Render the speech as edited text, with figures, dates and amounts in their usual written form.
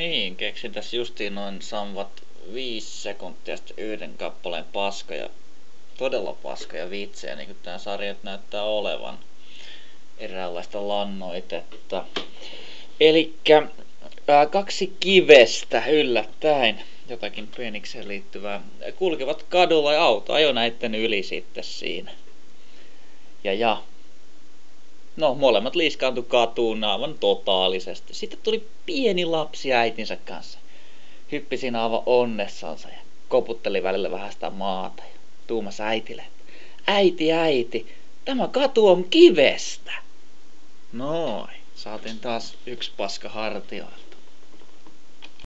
Niin, keksin tässä justiin noin samvat 5 sekuntia sitten yhden kappaleen paskoja, todella paskoja vitsejä, niin kuin tää sarja nyt näyttää olevan. Eräänlaista lannoitetta. Elikkä 2 kivestä yllättäen, jotakin penikseen liittyvää, kulkevat kadulla ja auto ajoi näitten yli sitten siinä. Ja. No, molemmat liiskaantui katuun aivan totaalisesti. Sitten tuli pieni lapsi äitinsä kanssa. Hyppi siinä aivan onnessansa ja koputteli välillä vähän sitä maata. Ja tuumas äitille, äiti, tämä katu on kivestä. Noin, saatiin taas 1 paska hartioilta.